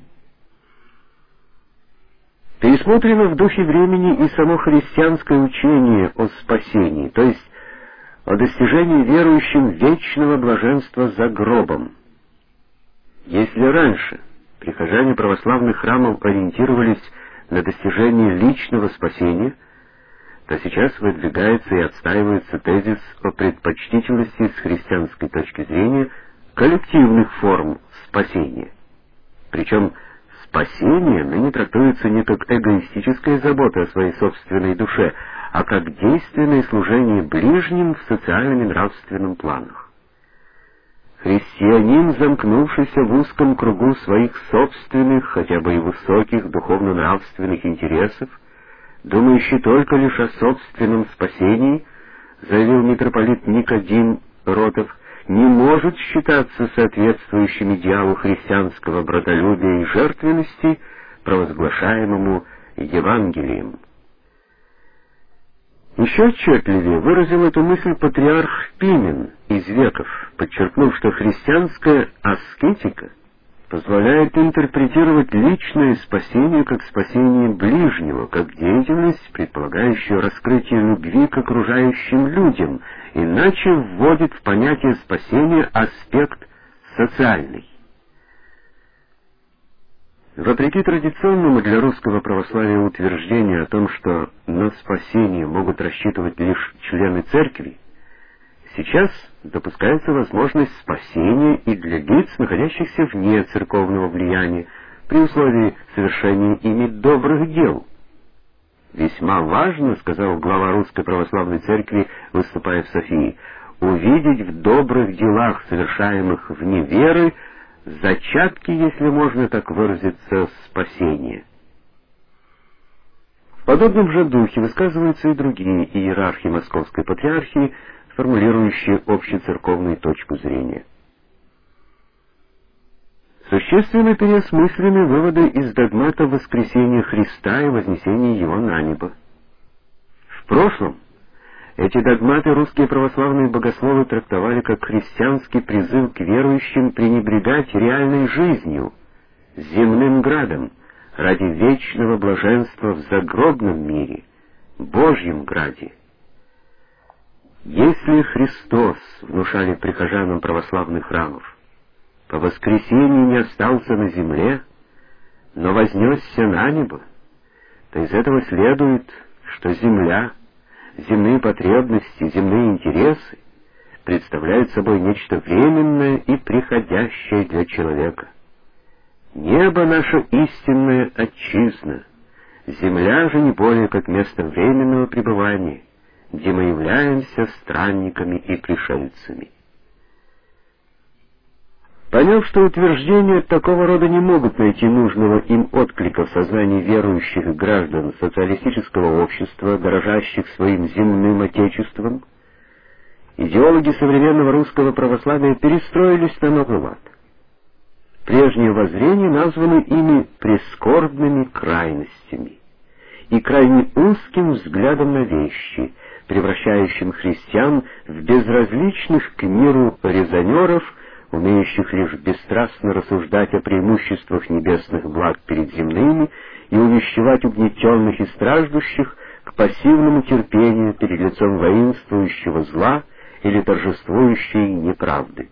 Пересмотрено в духе времени и само христианское учение о спасении, то есть о достижении верующим вечного блаженства за гробом. Если раньше прихожане православных храмов ориентировались на достижение личного спасения, то сейчас выдвигается и отстаивается тезис о предпочтительности с христианской точки зрения коллективных форм спасения. Причем спасение ныне трактуется не как эгоистическая забота о своей собственной душе, а как действенное служение ближним в социальном и нравственном планах. Христианин, замкнувшийся в узком кругу своих собственных, хотя бы и высоких духовно-нравственных интересов, думающий только лишь о собственном спасении, заявил митрополит Никодим Ротов, не может считаться соответствующим идеалу христианского братолюбия и жертвенности, провозглашаемому Евангелием. Еще отчетливее выразил эту мысль патриарх Пимен из Веков, подчеркнув, что христианская аскетика позволяет интерпретировать личное спасение как спасение ближнего, как деятельность, предполагающую раскрытие любви к окружающим людям, иначе вводит в понятие спасения аспект социальный. Вопреки традиционному для русского православия утверждению о том, что на спасение могут рассчитывать лишь члены церкви, сейчас допускается возможность спасения и для лиц, находящихся вне церковного влияния, при условии совершения ими добрых дел. «Весьма важно, — сказал глава Русской Православной Церкви, выступая в Софии, — увидеть в добрых делах, совершаемых вне веры, зачатки, если можно так выразиться, спасения». В подобном же духе высказываются и другие иерархи Московской Патриархии, формулирующие общецерковную точку зрения. Существенно переосмыслены выводы из догмата воскресения Христа и вознесения Его на небо. В прошлом эти догматы русские православные богословы трактовали как христианский призыв к верующим пренебрегать реальной жизнью, земным градом, ради вечного блаженства в загробном мире, Божьем граде. Если Христос, внушали прихожанам православных храмов, по воскресении не остался на земле, но вознесся на небо, то из этого следует, что земля, земные потребности, земные интересы представляют собой нечто временное и приходящее для человека. Небо — наша истинная отчизна, земля же не более как место временного пребывания, где мы являемся странниками и пришельцами. Поняв, что утверждения такого рода не могут найти нужного им отклика в сознании верующих граждан социалистического общества, дорожащих своим земным отечеством, идеологи современного русского православия перестроились на новый лад. Прежние воззрения названы ими прискорбными крайностями и крайне узким взглядом на вещи, превращающим христиан в безразличных к миру резонеров, умеющих лишь бесстрастно рассуждать о преимуществах небесных благ перед земными и увещевать угнетенных и страждущих к пассивному терпению перед лицом воинствующего зла или торжествующей неправды.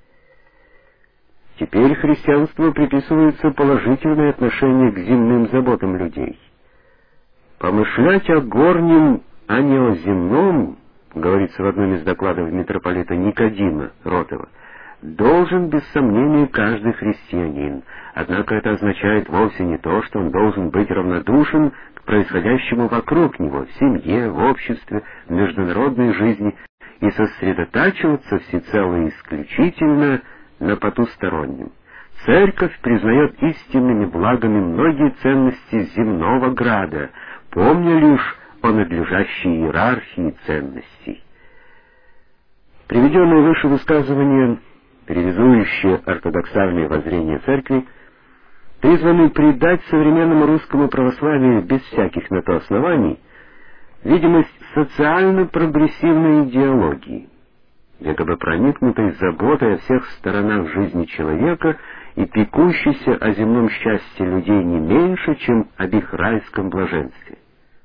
Теперь христианству приписывается положительное отношение к земным заботам людей. Помышлять о горнем, а не о земном, говорится в одном из докладов митрополита Никодима Ротова, должен без сомнения каждый христианин. Однако это означает вовсе не то, что он должен быть равнодушен к происходящему вокруг него, в семье, в обществе, в международной жизни, и сосредотачиваться всецело и исключительно на потустороннем. Церковь признает истинными благами многие ценности земного града, помня лишь о надлежащей иерархии ценностей. Приведенное выше высказывание, реализующее ортодоксальное воззрение церкви, призваны придать современному русскому православию без всяких на то оснований видимость социально-прогрессивной идеологии, якобы проникнутой заботой о всех сторонах жизни человека и пекущейся о земном счастье людей не меньше, чем об их райском блаженстве.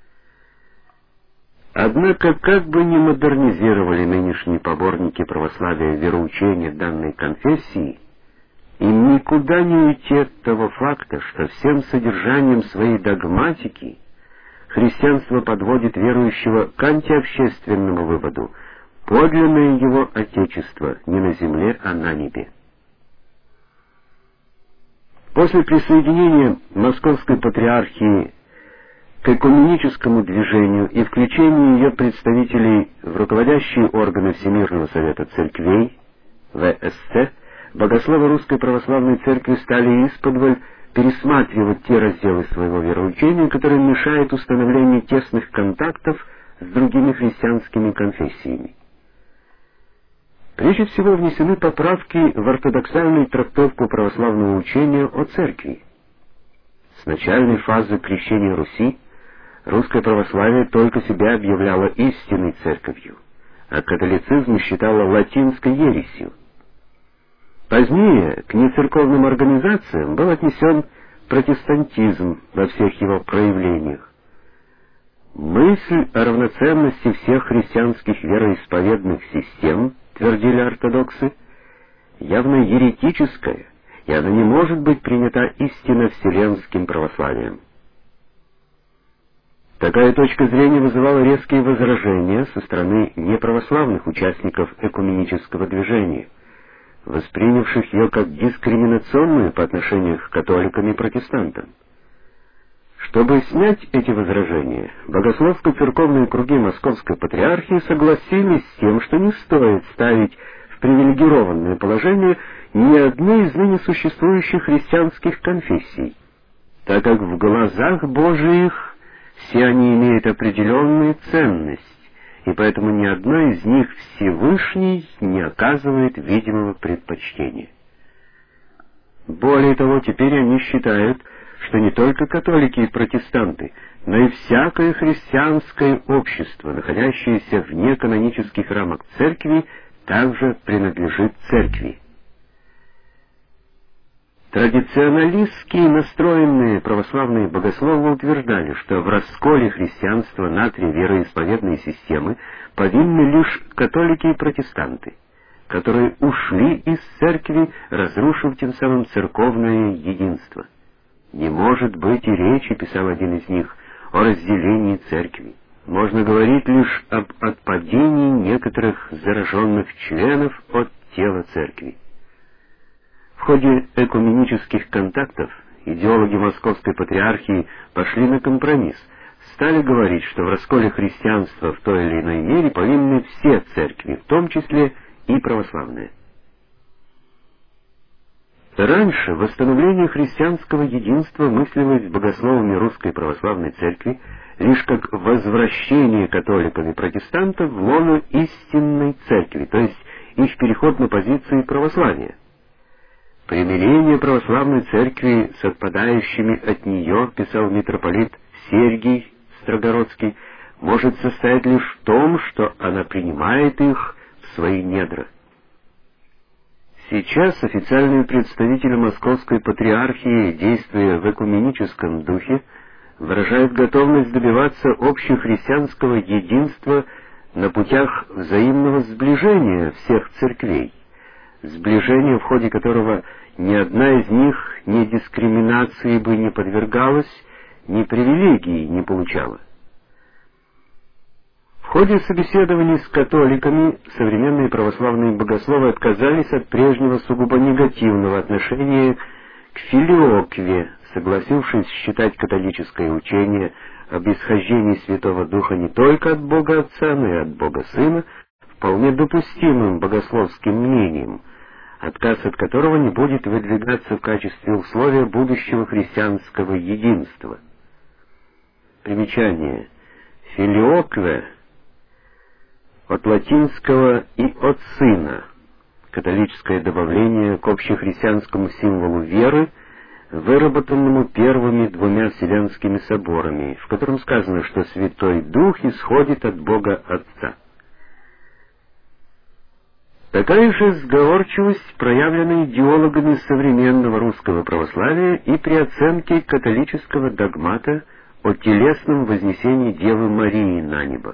Однако, как бы ни модернизировали нынешние поборники православия вероучения данной конфессии, им никуда не уйти от того факта, что всем содержанием своей догматики христианство подводит верующего к антиобщественному выводу: подлинное его Отечество не на земле, а на небе. После присоединения Московской Патриархии к экуменическому движению и включения ее представителей в руководящие органы Всемирного Совета Церквей, ВСЦ, богословы Русской Православной Церкви стали исподволь пересматривать те разделы своего вероучения, которые мешают установлению тесных контактов с другими христианскими конфессиями. Прежде всего внесены поправки в ортодоксальную трактовку православного учения о Церкви. С начальной фазы крещения Руси русское православие только себя объявляло истинной церковью, а католицизм считало латинской ересью. Позднее к нецерковным организациям был отнесен протестантизм во всех его проявлениях. Мысль о равноценности всех христианских вероисповедных систем, твердили ортодоксы, явно еретическая, и она не может быть принята истинно вселенским православием. Такая точка зрения вызывала резкие возражения со стороны неправославных участников экуменического движения, воспринявших ее как дискриминационную по отношению к католикам и протестантам. Чтобы снять эти возражения, богословско-церковные круги Московской Патриархии согласились с тем, что не стоит ставить в привилегированное положение ни одну из ныне существующих христианских конфессий, так как в глазах Божиих все они имеют определенную ценность, и поэтому ни одной из них Всевышний не оказывает видимого предпочтения. Более того, теперь они считают, что не только католики и протестанты, но и всякое христианское общество, находящееся вне канонических рамок церкви, также принадлежит церкви. Традиционалистски настроенные православные богословы утверждали, что в расколе христианства на три вероисповедные системы повинны лишь католики и протестанты, которые ушли из церкви, разрушив тем самым церковное единство. «Не может быть и речи», — писал один из них, — «о разделении церкви. Можно говорить лишь об отпадении некоторых зараженных членов от тела церкви». В ходе экуменических контактов идеологи Московской Патриархии пошли на компромисс, стали говорить, что в расколе христианства в той или иной мере повинны все церкви, в том числе и православные. Раньше восстановление христианского единства мыслилось богословами Русской Православной Церкви лишь как возвращение католиков и протестантов в лоно истинной церкви, то есть их переход на позиции православия. Примирение православной церкви с отпадающими от нее, писал митрополит Сергий Строгородский, может состоять лишь в том, что она принимает их в свои недра. Сейчас официальные представители Московской Патриархии, действуя в экуменическом духе, выражают готовность добиваться общехристианского единства на путях взаимного сближения всех церквей, сближения, в ходе которого ни одна из них ни дискриминации бы не подвергалась, ни привилегий не получала. В ходе собеседований с католиками современные православные богословы отказались от прежнего сугубо негативного отношения к филиокве, согласившись считать католическое учение об исхождении Святого Духа не только от Бога Отца, но и от Бога Сына вполне допустимым богословским мнением, отказ от которого не будет выдвигаться в качестве условия будущего христианского единства. Примечание. Филиокве от латинского «и от сына», католическое добавление к общехристианскому символу веры, выработанному первыми двумя Вселенскими соборами, в котором сказано, что Святой Дух исходит от Бога Отца. Такая же сговорчивость проявлена идеологами современного русского православия и при оценке католического догмата о телесном вознесении Девы Марии на небо.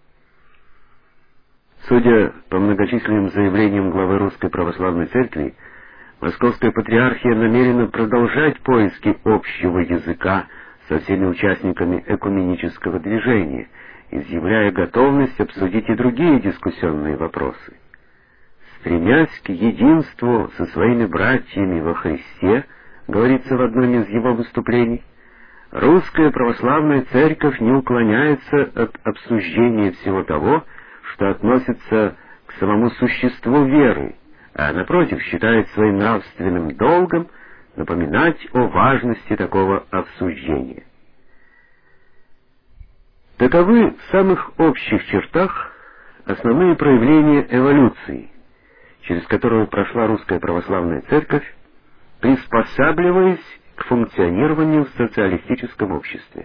Судя по многочисленным заявлениям главы Русской Православной Церкви, Московская Патриархия намерена продолжать поиски общего языка со всеми участниками экуменического движения, изъявляя готовность обсудить и другие дискуссионные вопросы. Стремясь к единству со своими братьями во Христе, говорится в одном из его выступлений, Русская Православная Церковь не уклоняется от обсуждения всего того, что относится к самому существу веры, а напротив считает своим нравственным долгом напоминать о важности такого обсуждения. Таковы в самых общих чертах основные проявления эволюции, через которую прошла Русская Православная Церковь, приспосабливаясь к функционированию в социалистическом обществе.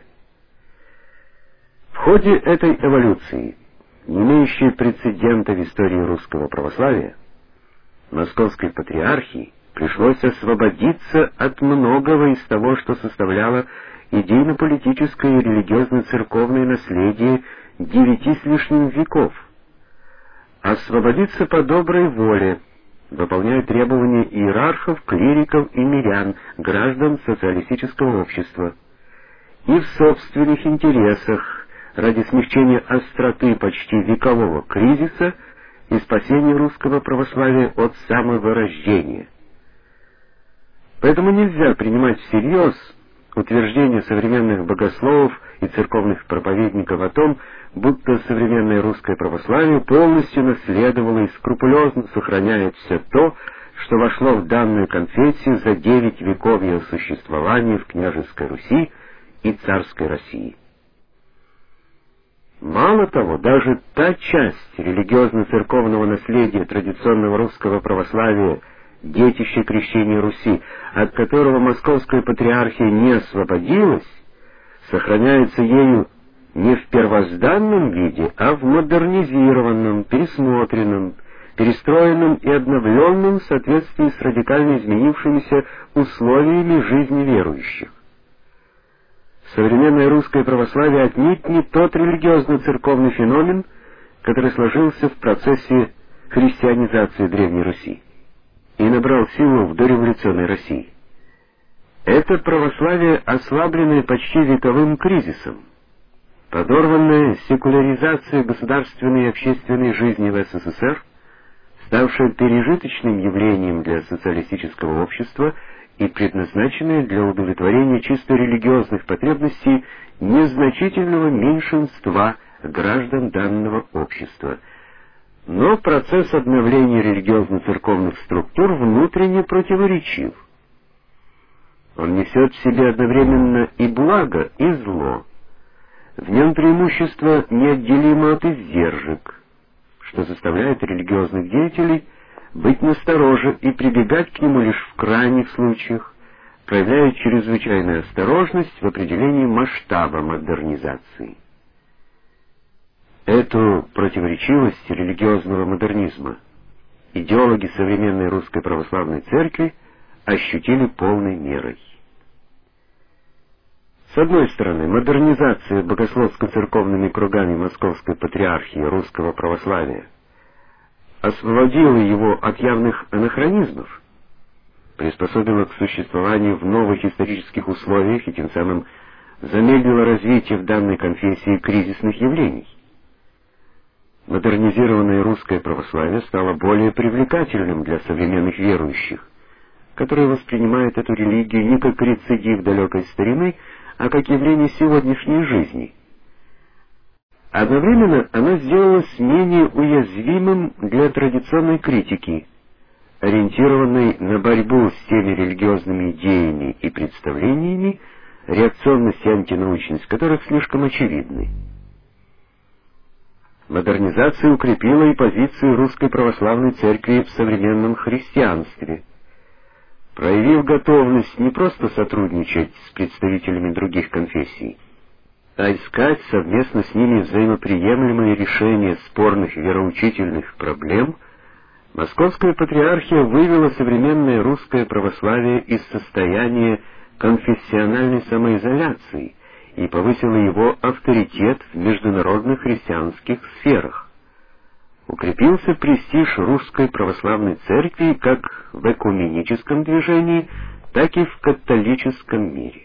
В ходе этой эволюции, не имеющей прецедента в истории русского православия, Московской Патриархии пришлось освободиться от многого из того, что составляло идейно-политическое и религиозно-церковное наследие 9 с лишним веков, освободиться по доброй воле, выполняя требования иерархов, клириков и мирян, граждан социалистического общества, и в собственных интересах, ради смягчения остроты почти векового кризиса и спасения русского православия от самовырождения. Поэтому нельзя принимать всерьез утверждения современных богословов и церковных проповедников о том, будто современное русское православие полностью наследовало и скрупулезно сохраняет все то, что вошло в данную конфессию за 9 веков ее существования в княжеской Руси и царской России. Мало того, даже та часть религиозно-церковного наследия традиционного русского православия, детище крещения Руси, от которого Московская Патриархия не освободилась, сохраняется ею не в первозданном виде, а в модернизированном, пересмотренном, перестроенном и обновленном в соответствии с радикально изменившимися условиями жизни верующих. Современное русское православие отнюдь не тот религиозно-церковный феномен, который сложился в процессе христианизации Древней Руси и набрал силу в дореволюционной России. Это православие, ослабленное почти вековым кризисом, подорванная секуляризация государственной и общественной жизни в СССР, ставшая пережиточным явлением для социалистического общества и предназначенная для удовлетворения чисто религиозных потребностей незначительного меньшинства граждан данного общества. Но процесс обновления религиозно-церковных структур внутренне противоречив. Он несет в себе одновременно и благо, и зло. В нем преимущество неотделимо от издержек, что заставляет религиозных деятелей быть настороже и прибегать к нему лишь в крайних случаях, проявляя чрезвычайную осторожность в определении масштаба модернизации. Эту противоречивость религиозного модернизма идеологи современной Русской Православной Церкви ощутили полной мерой. С одной стороны, модернизация богословско-церковными кругами Московской Патриархии Русского Православия освободила его от явных анахронизмов, приспособила к существованию в новых исторических условиях и тем самым замедлила развитие в данной конфессии кризисных явлений. Модернизированное русское православие стало более привлекательным для современных верующих, которые воспринимают эту религию не как рецидив далекой старины, а как явление сегодняшней жизни. Одновременно оно сделалось менее уязвимым для традиционной критики, ориентированной на борьбу с теми религиозными идеями и представлениями, реакционность и антинаучность которых слишком очевидны. Модернизация укрепила и позицию Русской Православной Церкви в современном христианстве, проявив готовность не просто сотрудничать с представителями других конфессий, а искать совместно с ними взаимоприемлемые решения спорных вероучительных проблем. Московская Патриархия вывела современное русское православие из состояния конфессиональной самоизоляции и повысила его авторитет в международных христианских сферах. Укрепился престиж Русской Православной Церкви как в экуменическом движении, так и в католическом мире.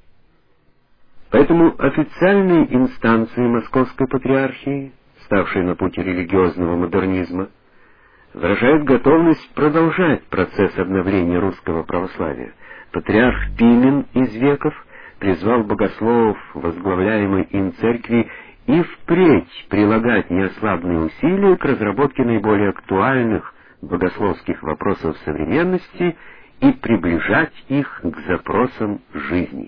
Поэтому официальные инстанции Московской Патриархии, ставшие на пути религиозного модернизма, выражают готовность продолжать процесс обновления русского православия. Патриарх Пимен из Веков призвал богословов, возглавляемой им церкви, и впредь прилагать неослабные усилия к разработке наиболее актуальных богословских вопросов современности и приближать их к запросам жизни.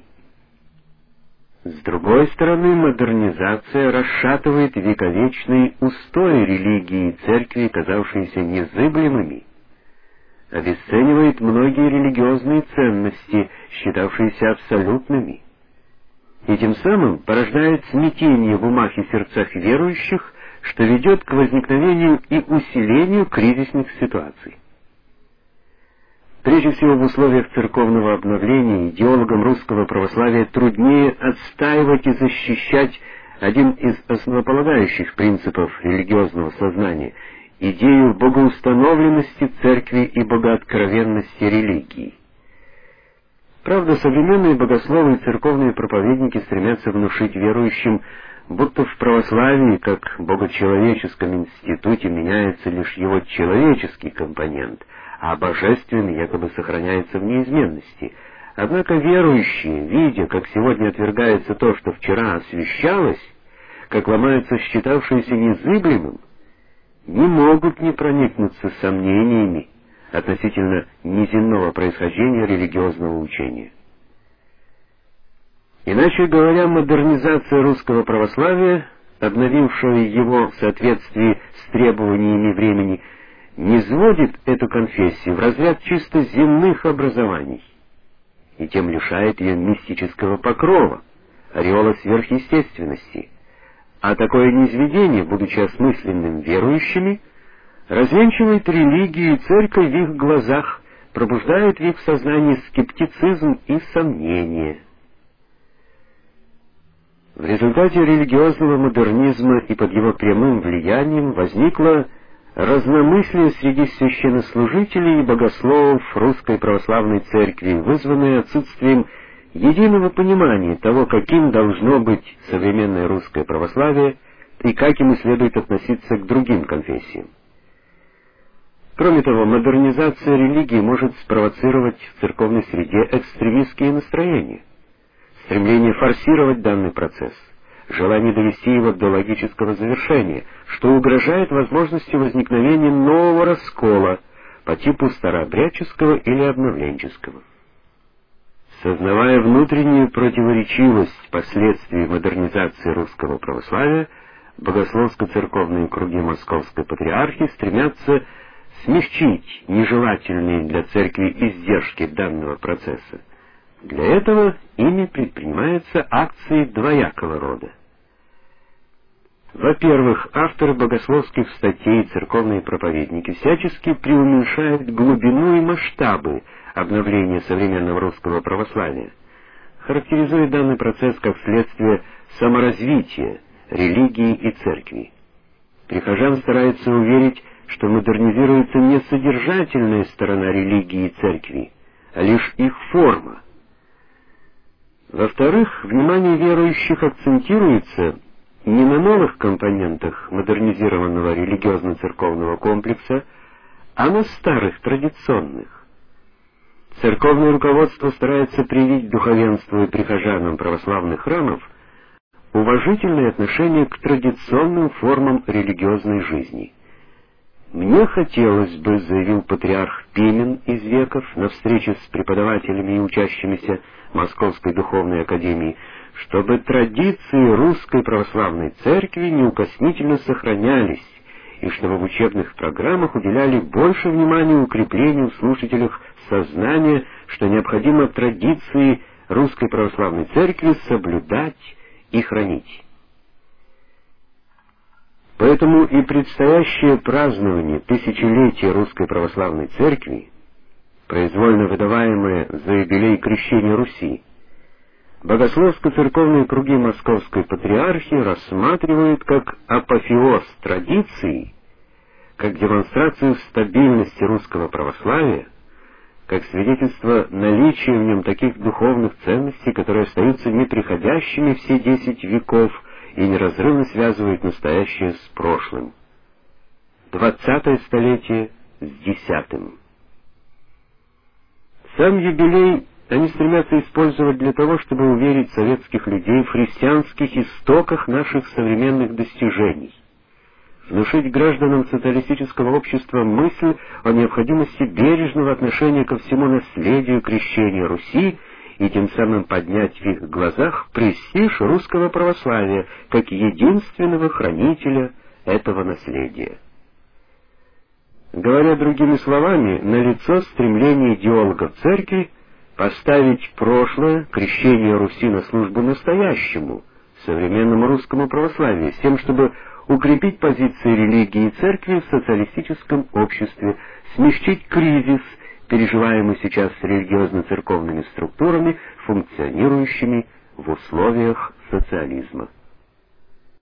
С другой стороны, модернизация расшатывает вековечные устои религии и церкви, казавшиеся незыблемыми, обесценивает многие религиозные ценности, считавшиеся абсолютными, и тем самым порождает смятение в умах и сердцах верующих, что ведет к возникновению и усилению кризисных ситуаций. Прежде всего, в условиях церковного обновления идеологам русского православия труднее отстаивать и защищать один из основополагающих принципов религиозного сознания — идею богоустановленности церкви и богооткровенности религии. Правда, современные богословы и церковные проповедники стремятся внушить верующим, будто в православии, как богочеловеческом институте, меняется лишь его человеческий компонент, а божественный якобы сохраняется в неизменности. Однако верующие, видя, как сегодня отвергается то, что вчера освящалось, как ломается считавшееся незыблемым, не могут не проникнуться сомнениями относительно неземного происхождения религиозного учения. Иначе говоря, модернизация русского православия, обновившего его в соответствии с требованиями времени, не сводит эту конфессию в разряд чисто земных образований, и тем лишает ее мистического покрова, ореола сверхъестественности, а такое низведение, будучи осмысленным верующими, развенчивает религию и церковь в их глазах, пробуждает в их сознании скептицизм и сомнения. В результате религиозного модернизма и под его прямым влиянием возникло разномыслие среди священнослужителей и богословов Русской Православной Церкви, вызванное отсутствием единого понимания того, каким должно быть современное русское православие и как ему следует относиться к другим конфессиям. Кроме того, модернизация религии может спровоцировать в церковной среде экстремистские настроения, стремление форсировать данный процесс, желание довести его до логического завершения, что угрожает возможности возникновения нового раскола по типу старообрядческого или обновленческого. Сознавая внутреннюю противоречивость последствий модернизации русского православия, богословско-церковные круги Московской Патриархии стремятся смягчить нежелательные для церкви издержки данного процесса. Для этого ими предпринимаются акции двоякого рода. Во-первых, авторы богословских статей, церковные проповедники всячески преуменьшают глубину и масштабы обновления современного русского православия, характеризуя данный процесс как следствие саморазвития религии и церкви. Прихожан стараются уверить, что модернизируется не содержательная сторона религии и церкви, а лишь их форма. Во-вторых, внимание верующих акцентируется не на новых компонентах модернизированного религиозно-церковного комплекса, а на старых, традиционных. Церковное руководство старается привить духовенству и прихожанам православных храмов уважительное отношение к традиционным формам религиозной жизни. «Мне хотелось бы, — заявил патриарх Пимен из Веков на встрече с преподавателями и учащимися Московской духовной академии, чтобы традиции русской православной церкви неукоснительно сохранялись, и чтобы в учебных программах уделяли больше внимания укреплению в слушателях сознания, что необходимо традиции русской православной церкви соблюдать и хранить». Поэтому и предстоящее празднование тысячелетия Русской Православной Церкви, произвольно выдаваемое за юбилей крещения Руси, богословско-церковные круги Московской Патриархии рассматривают как апофеоз традиций, как демонстрацию стабильности русского православия, как свидетельство наличия в нем таких духовных ценностей, которые остаются неприходящими все 10 веков и неразрывно связывают настоящее с прошлым. 20-е столетие с 10-м. Сам юбилей они стремятся использовать для того, чтобы уверить советских людей в христианских истоках наших современных достижений, внушить гражданам социалистического общества мысль о необходимости бережного отношения ко всему наследию крещения Руси и тем самым поднять в их глазах престиж русского православия как единственного хранителя этого наследия. Говоря другими словами, налицо стремление идеологов церкви поставить прошлое, крещение Руси, на службу настоящему, современному русскому православию, с тем, чтобы укрепить позиции религии и церкви в социалистическом обществе, смягчить кризис, переживаемый сейчас религиозно-церковными структурами, функционирующими в условиях социализма.